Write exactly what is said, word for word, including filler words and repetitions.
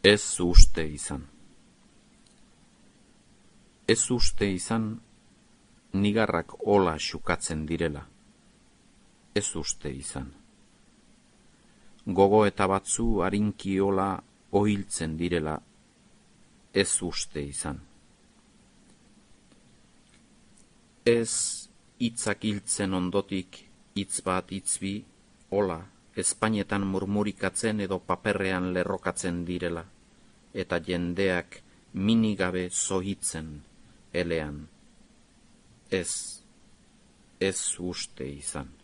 Ez uste izan. Ez uste izan, nigarrak ola xukatzen direla. Ez uste izan. Gogo eta batzu harinki ola ohiltzen direla. Ez uste izan. Ez hitzak hiltzen ondotik hitz bat hitz bi ola ezpainetan murmurikatzen edo paperrean lerrokatzen direla, eta jendeak minigabe zohitzen elean. Ez, ez uste izan.